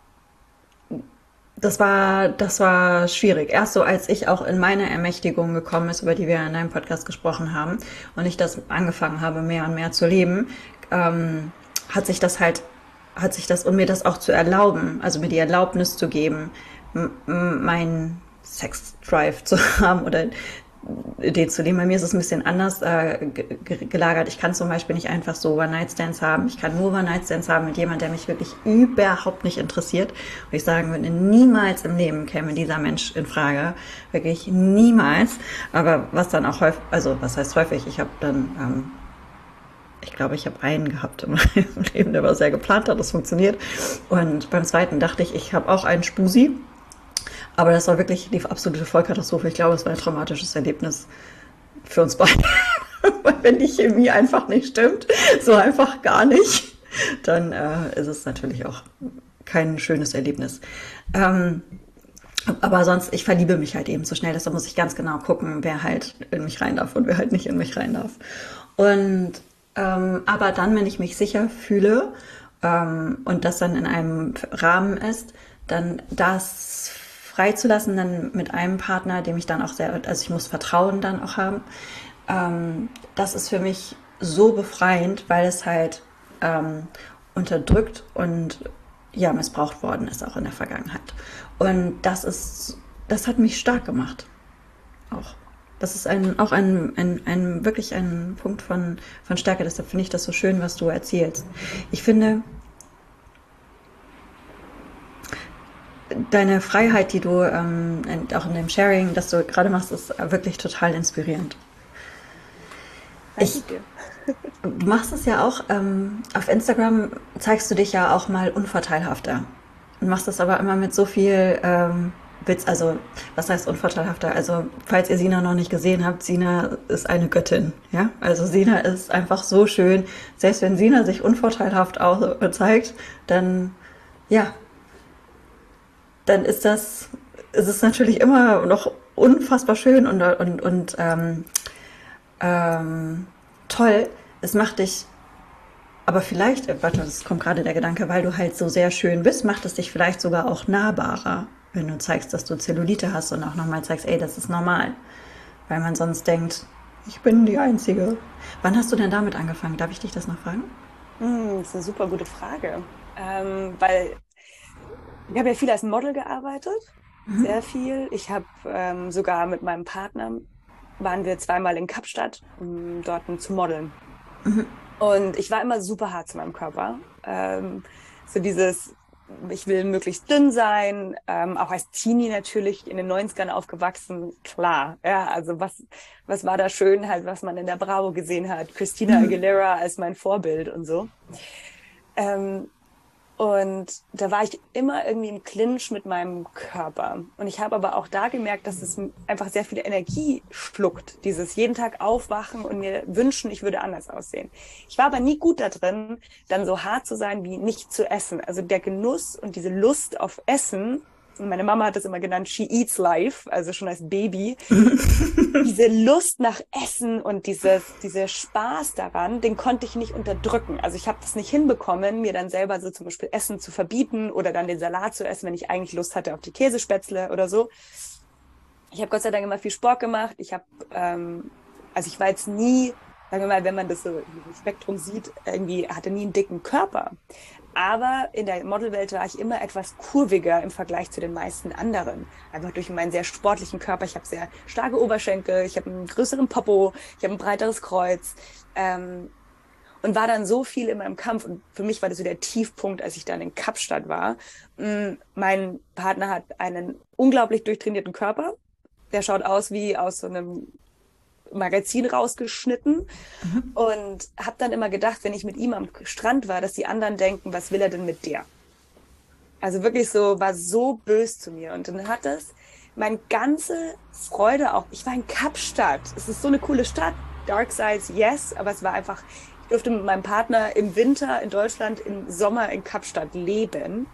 das war, das war schwierig. Erst so, als ich auch in meine Ermächtigung gekommen ist, über die wir in deinem Podcast gesprochen haben und ich das angefangen habe, mehr und mehr zu leben, ähm, hat sich das halt, hat sich das, und mir das auch zu erlauben, also mir die Erlaubnis zu geben, meinen Sex-Drive zu haben oder den zu leben. Bei mir ist es ein bisschen anders äh, gelagert. Ich kann zum Beispiel nicht einfach so One-Night-Stands haben. Ich kann nur One-Night-Stands haben mit jemandem, der mich wirklich überhaupt nicht interessiert. Und ich sagen würde, niemals im Leben käme dieser Mensch in Frage. Wirklich niemals. Aber was dann auch häufig, also was heißt häufig, ich habe dann, ähm, ich glaube, ich habe einen gehabt in meinem Leben, der war sehr geplant, hat das funktioniert. Und beim zweiten dachte ich, ich habe auch einen Spusi. Aber das war wirklich die absolute Vollkatastrophe. Ich glaube, es war ein traumatisches Erlebnis für uns beide. Weil wenn die Chemie einfach nicht stimmt, so einfach gar nicht, dann äh, ist es natürlich auch kein schönes Erlebnis. Ähm, aber sonst, ich verliebe mich halt eben so schnell, deshalb muss ich ganz genau gucken, wer halt in mich rein darf und wer halt nicht in mich rein darf. Und ähm, aber dann, wenn ich mich sicher fühle, ähm, und das dann in einem Rahmen ist, dann das freizulassen, dann mit einem Partner, dem ich dann auch sehr, also ich muss Vertrauen dann auch haben, ähm, das ist für mich so befreiend, weil es halt ähm, unterdrückt und ja, missbraucht worden ist, auch in der Vergangenheit. Und das ist, das hat mich stark gemacht. Auch. Das ist ein, auch ein, ein, ein, wirklich ein Punkt von, von Stärke. Deshalb finde ich das so schön, was du erzählst. Ich finde, deine Freiheit, die du ähm, auch in dem Sharing, das du gerade machst, ist wirklich total inspirierend. Ich, du machst es ja auch, ähm, auf Instagram zeigst du dich ja auch mal unvorteilhafter. Du machst das aber immer mit so viel ähm, Witz, also was heißt unvorteilhafter? Also falls ihr Sina noch nicht gesehen habt, Sina ist eine Göttin, ja? Also Sina ist einfach so schön. Selbst wenn Sina sich unvorteilhaft auch zeigt, dann, ja, dann ist das, ist es natürlich immer noch unfassbar schön und, und, und ähm, ähm, toll. Es macht dich, aber vielleicht, äh, warte, es kommt gerade der Gedanke, weil du halt so sehr schön bist, macht es dich vielleicht sogar auch nahbarer, wenn du zeigst, dass du Zellulite hast und auch nochmal zeigst, ey, das ist normal. Weil man sonst denkt, ich bin die Einzige. Wann hast du denn damit angefangen? Darf ich dich das noch fragen? Hm, das ist eine super gute Frage. Ähm, weil ich habe ja viel als Model gearbeitet, sehr viel. Ich habe ähm, sogar mit meinem Partner, waren wir zweimal in Kapstadt, um dort zu modeln. Und ich war immer super hart zu meinem Körper. Ähm, so dieses, ich will möglichst dünn sein, ähm, auch als Teenie natürlich in den neunzigern aufgewachsen, klar. Ja, also was, was war da schön, halt, was man in der Bravo gesehen hat. Christina Aguilera als mein Vorbild und so. Ähm, Und da war ich immer irgendwie im Clinch mit meinem Körper. Und ich habe aber auch da gemerkt, dass es einfach sehr viel Energie schluckt. Dieses jeden Tag aufwachen und mir wünschen, ich würde anders aussehen. Ich war aber nie gut da drin, dann so hart zu sein, wie nicht zu essen. Also der Genuss und diese Lust auf Essen, und meine Mama hat das immer genannt, she eats life, also schon als Baby. Diese Lust nach Essen und dieses, dieser Spaß daran, den konnte ich nicht unterdrücken. Also ich habe das nicht hinbekommen, mir dann selber so zum Beispiel Essen zu verbieten oder dann den Salat zu essen, wenn ich eigentlich Lust hatte auf die Käsespätzle oder so. Ich habe Gott sei Dank immer viel Sport gemacht. Ich habe, ähm, also ich war jetzt nie, sagen wir mal, wenn man das so im Spektrum sieht, irgendwie hatte nie einen dicken Körper. Aber in der Modelwelt war ich immer etwas kurviger im Vergleich zu den meisten anderen. Einfach durch meinen sehr sportlichen Körper. Ich habe sehr starke Oberschenkel, ich habe einen größeren Popo, ich habe ein breiteres Kreuz. Ähm, und war dann so viel in meinem Kampf. Und für mich war das so der Tiefpunkt, als ich dann in Kapstadt war. Mein Partner hat einen unglaublich durchtrainierten Körper. Der schaut aus wie aus so einem Magazin rausgeschnitten. Mhm. Und habe dann immer gedacht, wenn ich mit ihm am Strand war, dass die anderen denken, was will er denn mit der? Also wirklich so, war so böse zu mir. Und dann hat das meine ganze Freude auch, ich war in Kapstadt. Es ist so eine coole Stadt. Dark Sides, yes, aber es war einfach, ich durfte mit meinem Partner im Winter in Deutschland, im Sommer in Kapstadt leben.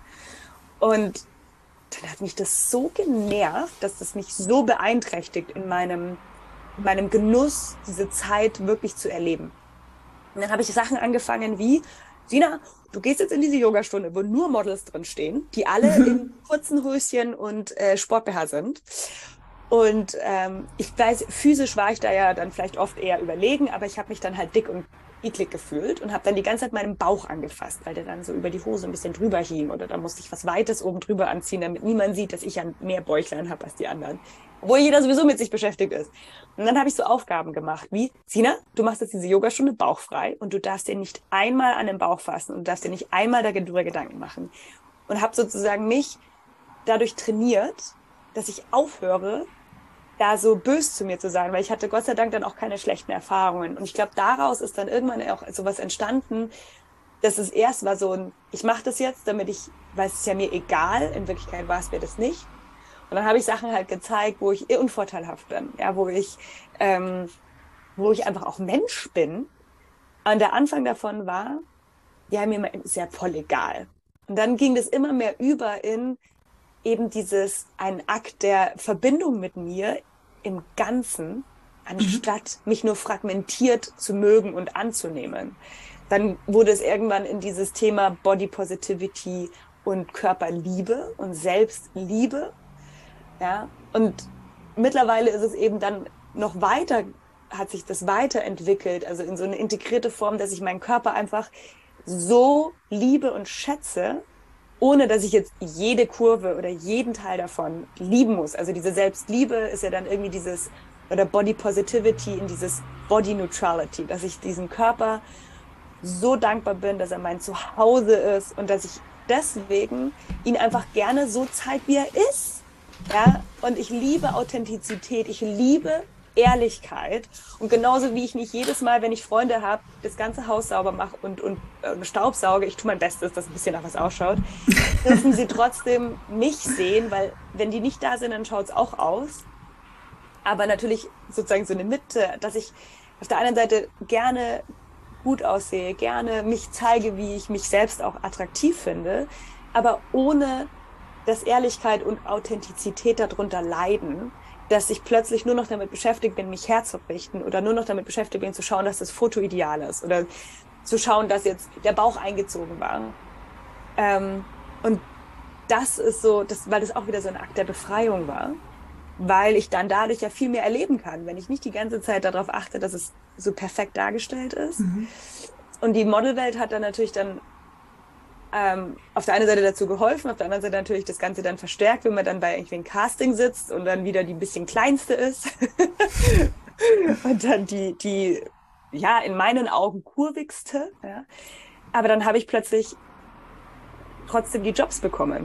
Und dann hat mich das so genervt, dass das mich so beeinträchtigt in meinem, in meinem Genuss, diese Zeit wirklich zu erleben. Und dann habe ich Sachen angefangen wie, Sina, du gehst jetzt in diese Yogastunde, wo nur Models drin stehen, die alle mhm. in kurzen Höschen und äh, Sport-B H sind. Und ähm, ich weiß, physisch war ich da ja dann vielleicht oft eher überlegen, aber ich habe mich dann halt dick und eklig gefühlt und habe dann die ganze Zeit meinen Bauch angefasst, weil der dann so über die Hose ein bisschen drüber hing oder da musste ich was Weites oben drüber anziehen, damit niemand sieht, dass ich ja mehr Bäuchlein habe als die anderen. Obwohl jeder sowieso mit sich beschäftigt ist. Und dann habe ich so Aufgaben gemacht, wie, Sina, du machst jetzt diese Yogastunde bauchfrei und du darfst dir nicht einmal an den Bauch fassen und du darfst dir nicht einmal darüber Gedanken machen. Und habe sozusagen mich dadurch trainiert, dass ich aufhöre, da so böse zu mir zu sein, weil ich hatte Gott sei Dank dann auch keine schlechten Erfahrungen. Und ich glaube, daraus ist dann irgendwann auch sowas entstanden, dass es erst war so ein, ich mache das jetzt, damit ich, weil es ist ja mir egal, in Wirklichkeit war es mir das nicht. Und dann habe ich Sachen halt gezeigt, wo ich unvorteilhaft bin, ja, wo ich, ähm, wo ich einfach auch Mensch bin. Und der Anfang davon war, ja, mir ist ja voll egal. Und dann ging das immer mehr über in eben dieses, ein Akt der Verbindung mit mir im Ganzen, anstatt mhm. mich nur fragmentiert zu mögen und anzunehmen. dann wurde es irgendwann in dieses Thema Body Positivity und Körperliebe und Selbstliebe. Ja, und mittlerweile ist es eben dann noch weiter, hat sich das weiterentwickelt, also in so eine integrierte Form, dass ich meinen Körper einfach so liebe und schätze, ohne dass ich jetzt jede Kurve oder jeden Teil davon lieben muss. Also diese Selbstliebe ist ja dann irgendwie dieses, oder Body Positivity in dieses Body Neutrality, dass ich diesen Körper so dankbar bin, dass er mein Zuhause ist und dass ich deswegen ihn einfach gerne so zeige, wie er ist. Ja, und ich liebe Authentizität, ich liebe Ehrlichkeit. Und genauso wie ich nicht jedes Mal, wenn ich Freunde habe, das ganze Haus sauber mache und, und äh, staubsauge, ich tue mein Bestes, dass ein bisschen nach was ausschaut, dürfen sie trotzdem mich sehen, weil wenn die nicht da sind, dann schaut es auch aus. Aber natürlich sozusagen so eine Mitte, dass ich auf der einen Seite gerne gut aussehe, gerne mich zeige, wie ich mich selbst auch attraktiv finde, aber ohne dass Ehrlichkeit und Authentizität darunter leiden, dass ich plötzlich nur noch damit beschäftigt bin, mich herzurichten oder nur noch damit beschäftigt bin, zu schauen, dass das Foto ideal ist oder zu schauen, dass jetzt der Bauch eingezogen war. Ähm, und das ist so, das, weil das auch wieder so ein Akt der Befreiung war, weil ich dann dadurch ja viel mehr erleben kann, wenn ich nicht die ganze Zeit darauf achte, dass es so perfekt dargestellt ist. Mhm. Und die Modelwelt hat dann natürlich dann ähm, auf der einen Seite dazu geholfen, auf der anderen Seite natürlich das Ganze dann verstärkt, wenn man dann bei irgendwie einem Casting sitzt und dann wieder die bisschen kleinste ist und dann die, die, ja, in meinen Augen kurvigste. Ja. Aber dann habe ich plötzlich trotzdem die Jobs bekommen,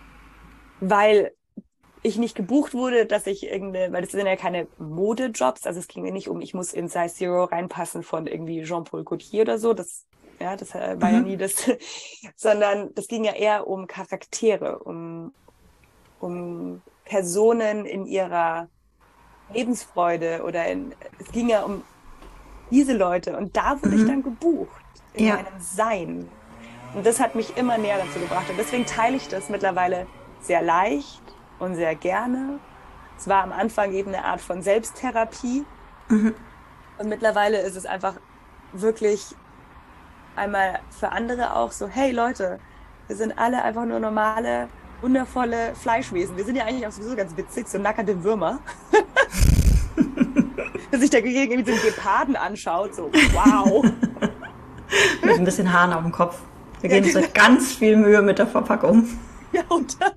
weil ich nicht gebucht wurde, dass ich irgendeine, weil das sind ja keine Modejobs, also es ging mir nicht um, ich muss in Size Zero reinpassen von irgendwie Jean-Paul Gaultier oder so, das, ja, das war mhm. ja nie das, sondern das ging ja eher um Charaktere, um, um Personen in ihrer Lebensfreude oder in, es ging ja um diese Leute und da wurde mhm. ich dann gebucht, in ja. meinem Sein. Und das hat mich immer näher dazu gebracht und deswegen teile ich das mittlerweile sehr leicht und sehr gerne. Es war am Anfang eben eine Art von Selbsttherapie. Mhm. Und mittlerweile ist es einfach wirklich einmal für andere auch so, hey Leute, wir sind alle einfach nur normale, wundervolle Fleischwesen. Wir sind ja eigentlich auch sowieso ganz witzig, so nackerte Würmer. Dass sich der Gehege irgendwie so einen Geparden anschaut, so wow. Mit ein bisschen Haaren auf dem Kopf. Wir geben uns ja, genau. ganz viel Mühe mit der Verpackung. Ja, und dann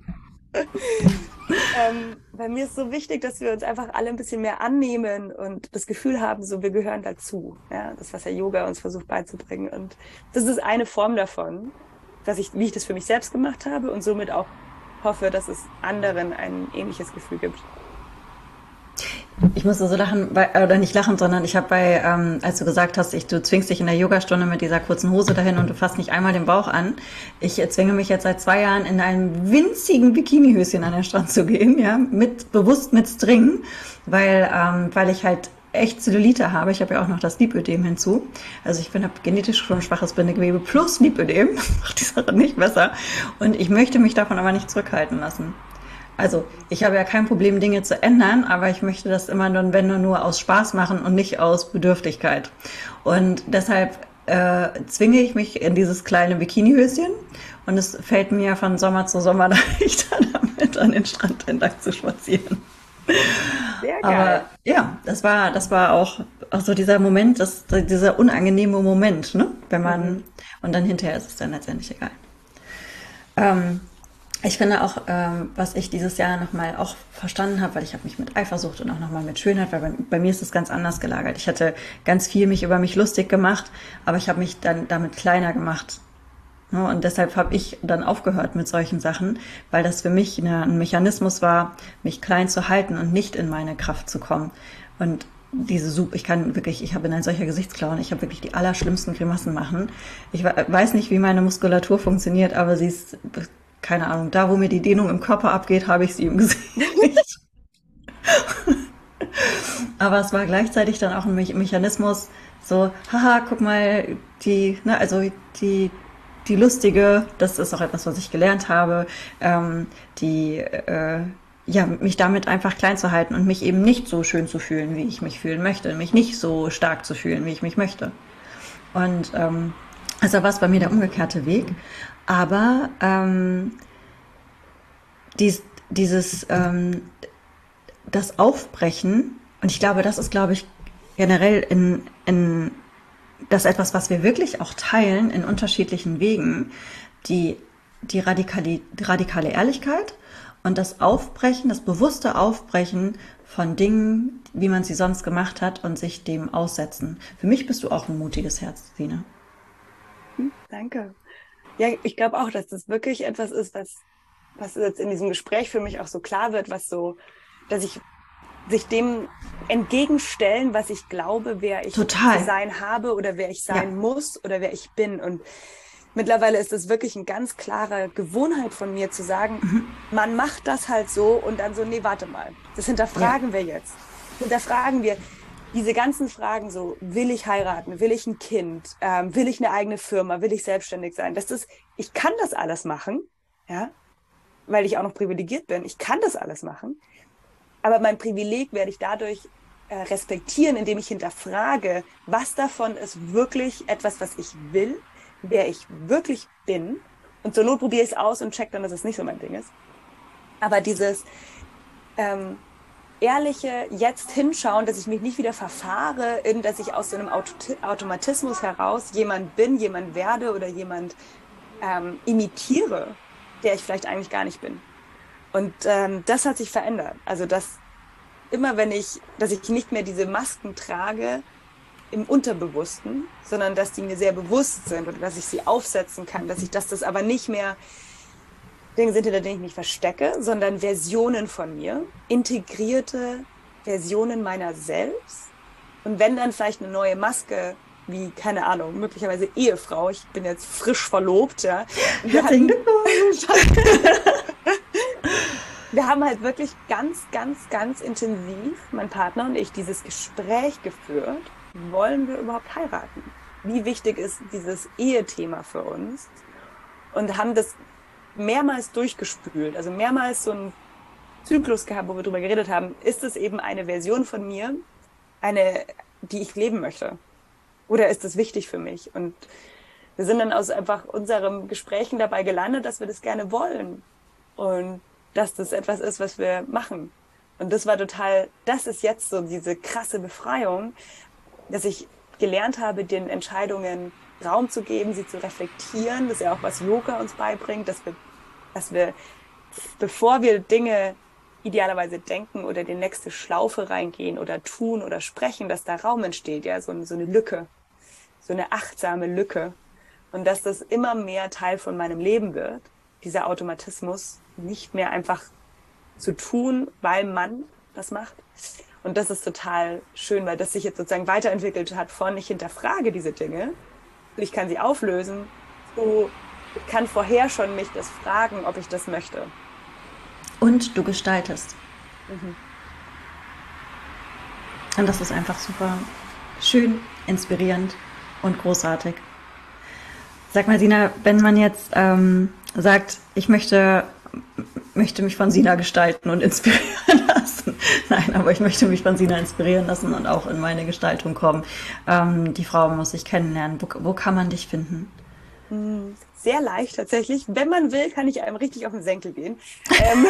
ähm, bei mir ist so wichtig, dass wir uns einfach alle ein bisschen mehr annehmen und das Gefühl haben, so wir gehören dazu. Ja, das, was der Yoga uns versucht beizubringen. Und das ist eine Form davon, dass ich, wie ich das für mich selbst gemacht habe und somit auch hoffe, dass es anderen ein ähnliches Gefühl gibt. Ich musste so lachen, weil, oder nicht lachen, sondern ich habe bei, ähm, als du gesagt hast, ich, du zwingst dich in der Yogastunde mit dieser kurzen Hose dahin und du fasst nicht einmal den Bauch an. Ich zwinge mich jetzt seit zwei Jahren in einem winzigen Bikinihöschen an den Strand zu gehen, ja, mit, bewusst mit String, weil, ähm, weil ich halt echt Zellulite habe. Ich habe ja auch noch das Lipödem hinzu. Also ich bin habe genetisch schon schwaches Bindegewebe plus Lipödem. Macht die Sache nicht besser. Und ich möchte mich davon aber nicht zurückhalten lassen. Also ich habe ja kein Problem, Dinge zu ändern, aber ich möchte das immer nur, wenn nur, nur aus Spaß machen und nicht aus Bedürftigkeit. Und deshalb äh, zwinge ich mich in dieses kleine Bikinihöschen und es fällt mir von Sommer zu Sommer leichter, damit an den Strand entlang zu spazieren. Sehr geil. Aber ja, das war, das war auch, auch so dieser Moment, das, dieser unangenehme Moment, ne? Wenn man, mhm. und dann hinterher ist es dann letztendlich egal. Ähm, Ich finde auch, ähm, was ich dieses Jahr nochmal auch verstanden habe, weil ich habe mich mit Eifersucht und auch nochmal mit Schönheit, weil bei, bei mir ist es ganz anders gelagert. Ich hatte ganz viel mich über mich lustig gemacht, aber ich habe mich dann damit kleiner gemacht. Ja, und deshalb habe ich dann aufgehört mit solchen Sachen, weil das für mich eine, ein Mechanismus war, mich klein zu halten und nicht in meine Kraft zu kommen. Und diese Suppe, ich kann wirklich, ich habe ein solcher Gesichtsklauen, ich habe wirklich die allerschlimmsten Grimassen machen. Ich weiß nicht, wie meine Muskulatur funktioniert, aber sie ist... keine Ahnung, da wo mir die Dehnung im Körper abgeht, habe ich sie im Gesicht. Aber es war gleichzeitig dann auch ein Me- Mechanismus, so, haha, guck mal, die, ne, also die, die lustige, das ist auch etwas, was ich gelernt habe, ähm, die, äh, ja, mich damit einfach klein zu halten und mich eben nicht so schön zu fühlen, wie ich mich fühlen möchte, mich nicht so stark zu fühlen, wie ich mich möchte. Und ähm, Also war es bei mir der umgekehrte Weg. Aber ähm, dies, dieses, ähm, das Aufbrechen, und ich glaube, das ist, glaube ich, generell in, in das etwas, was wir wirklich auch teilen in unterschiedlichen Wegen, die, die, radikale, die radikale Ehrlichkeit und das Aufbrechen, das bewusste Aufbrechen von Dingen, wie man sie sonst gemacht hat und sich dem aussetzen. Für mich bist du auch ein mutiges Herz, Sina. Hm, danke. Ja, ich glaube auch, dass das wirklich etwas ist, was, was jetzt in diesem Gespräch für mich auch so klar wird, was so, dass ich sich dem entgegenstellen, was ich glaube, wer ich Total. zu sein habe oder wer ich sein Ja. muss oder wer ich bin. Und mittlerweile ist es wirklich eine ganz klare Gewohnheit von mir zu sagen, Mhm. man macht das halt so und dann so, nee, warte mal, das hinterfragen Ja. wir jetzt. Hinterfragen wir diese ganzen Fragen so, will ich heiraten, will ich ein Kind, ähm, will ich eine eigene Firma, will ich selbstständig sein? Das ist, ich kann das alles machen, ja, weil ich auch noch privilegiert bin. Ich kann das alles machen. Aber mein Privileg werde ich dadurch äh, respektieren, indem ich hinterfrage, was davon ist wirklich etwas, was ich will, wer ich wirklich bin. Und zur Not probiere ich es aus und check dann, dass es nicht so mein Ding ist. Aber dieses ähm, ehrliche jetzt hinschauen, dass ich mich nicht wieder verfahre, in dass ich aus so einem Auto- Automatismus heraus jemand bin, jemand werde oder jemand ähm, imitiere, der ich vielleicht eigentlich gar nicht bin. Und ähm, das hat sich verändert. Also dass immer wenn ich, dass ich nicht mehr diese Masken trage im Unterbewussten, sondern dass die mir sehr bewusst sind oder dass ich sie aufsetzen kann, dass ich, dass das aber nicht mehr Dinge sind, hinter denen ich mich verstecke, sondern Versionen von mir, integrierte Versionen meiner selbst. Und wenn dann vielleicht eine neue Maske, wie, keine Ahnung, möglicherweise Ehefrau, ich bin jetzt frisch verlobt, ja. Wir Herzlichen hatten, Glückwunsch. wir haben halt wirklich ganz, ganz, ganz intensiv, mein Partner und ich, dieses Gespräch geführt. Wollen wir überhaupt heiraten? Wie wichtig ist dieses Ehethema für uns? Und haben das mehrmals durchgespült, also mehrmals so einen Zyklus gehabt, wo wir drüber geredet haben, ist es eben eine Version von mir, eine, die ich leben möchte? Oder ist das wichtig für mich? Und wir sind dann aus einfach unserem Gesprächen dabei gelandet, dass wir das gerne wollen. Und dass das etwas ist, was wir machen. Und das war total, das ist jetzt so diese krasse Befreiung, dass ich gelernt habe, den Entscheidungen Raum zu geben, sie zu reflektieren. Das ist ja auch, was Yoga uns beibringt, dass wir, dass wir, bevor wir Dinge idealerweise denken oder die nächste Schlaufe reingehen oder tun oder sprechen, dass da Raum entsteht, ja, so, so eine Lücke, so eine achtsame Lücke. Und dass das immer mehr Teil von meinem Leben wird, dieser Automatismus, nicht mehr einfach zu tun, weil man das macht. Und das ist total schön, weil das sich jetzt sozusagen weiterentwickelt hat von, ich hinterfrage diese Dinge, ich kann sie auflösen, so, ich kann vorher schon mich das fragen, ob ich das möchte. Und du gestaltest. Mhm. Und das ist einfach super schön, inspirierend und großartig. Sag mal, Sina, wenn man jetzt ähm, sagt, ich möchte, möchte mich von Sina gestalten und inspirieren lassen. Nein, aber ich möchte mich von Sina inspirieren lassen und auch in meine Gestaltung kommen. Ähm, die Frau muss ich kennenlernen. Wo, wo kann man dich finden? Sehr leicht tatsächlich. Wenn man will, kann ich einem richtig auf den Senkel gehen. Ähm,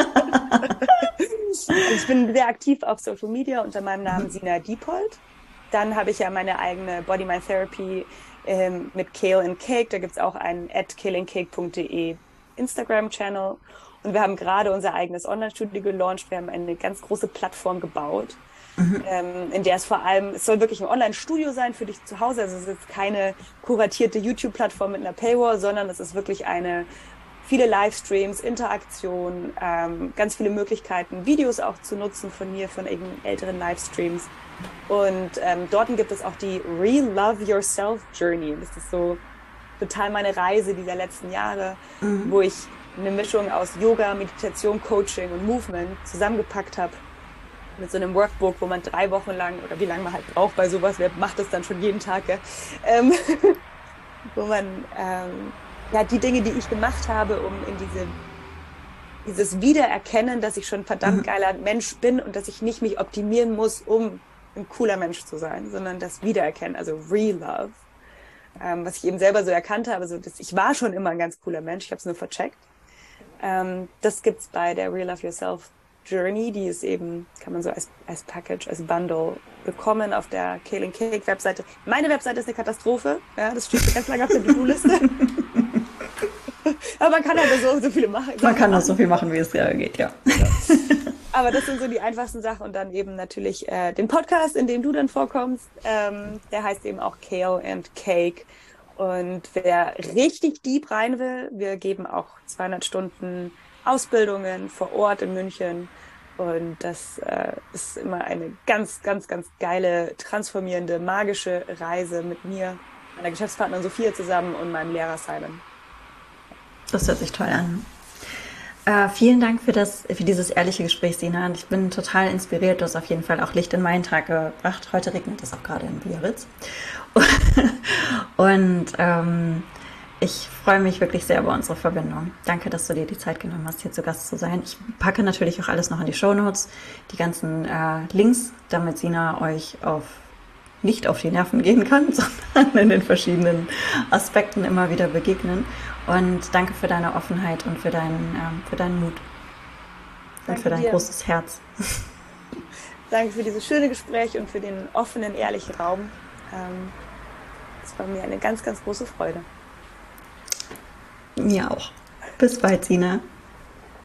ich bin sehr aktiv auf Social Media unter meinem Namen Sina Diepold. Dann habe ich ja meine eigene Body Mind Therapy ähm, mit Kale and Cake. Da gibt es auch einen at kale and cake punkt de Instagram-Channel. Und wir haben gerade unser eigenes Online-Studio gelauncht. Wir haben eine ganz große Plattform gebaut, Mhm. ähm, in der es vor allem, es soll wirklich ein Online-Studio sein für dich zu Hause. Also es ist jetzt keine kuratierte YouTube-Plattform mit einer Paywall, sondern es ist wirklich eine, viele Livestreams, Interaktion, ähm, ganz viele Möglichkeiten, Videos auch zu nutzen von mir, von eben älteren Livestreams. Und ähm, dort gibt es auch die Re-Love Yourself Journey. Das ist so total meine Reise dieser letzten Jahre, Mhm. wo ich eine Mischung aus Yoga, Meditation, Coaching und Movement zusammengepackt habe mit so einem Workbook, wo man drei Wochen lang, oder wie lange man halt braucht bei sowas, wer macht das dann schon jeden Tag, ja? ähm, wo man ähm, ja die Dinge, die ich gemacht habe, um in diese dieses Wiedererkennen, dass ich schon ein verdammt Mhm. geiler Mensch bin und dass ich nicht mich optimieren muss, um ein cooler Mensch zu sein, sondern das Wiedererkennen, also Re-Love. ähm, was ich eben selber so erkannt habe. So, dass ich war schon immer ein ganz cooler Mensch, ich habe es nur vercheckt. Ähm, das gibt's bei der Real Love Yourself Journey, die ist eben, kann man so als, als Package, als Bundle bekommen auf der Kaylin Cake Webseite. Meine Webseite ist eine Katastrophe, ja, das steht ganz lange auf der To-Do-Liste. Aber man kann halt so, so viele machen. Man kann noch so viel machen, wie es ja geht, ja. Ja. Aber das sind so die einfachsten Sachen und dann eben natürlich äh, den Podcast, in dem du dann vorkommst, ähm, der heißt eben auch Kale and Cake. Und wer richtig deep rein will, wir geben auch zweihundert Stunden Ausbildungen vor Ort in München. Und das äh, ist immer eine ganz, ganz, ganz geile, transformierende, magische Reise mit mir, meiner Geschäftspartnerin Sophia zusammen und meinem Lehrer Simon. Das hört sich toll an. Äh, vielen Dank für, das, für dieses ehrliche Gespräch, Sina. Und ich bin total inspiriert. Du hast auf jeden Fall auch Licht in meinen Tag gebracht. Heute regnet es auch gerade in Biarritz. Und ähm, ich freue mich wirklich sehr über unsere Verbindung. Danke, dass du dir die Zeit genommen hast, hier zu Gast zu sein. Ich packe natürlich auch alles noch in die Shownotes, die ganzen äh, Links, damit Sina euch auf nicht auf die Nerven gehen kann, sondern in den verschiedenen Aspekten immer wieder begegnen. Und danke für deine Offenheit und für deinen, ähm, für deinen Mut. Danke und für dein dir. Großes Herz. Danke für dieses schöne Gespräch und für den offenen, ehrlichen Raum. Ähm, das war mir eine ganz, ganz große Freude. Mir auch. Bis bald, Sina.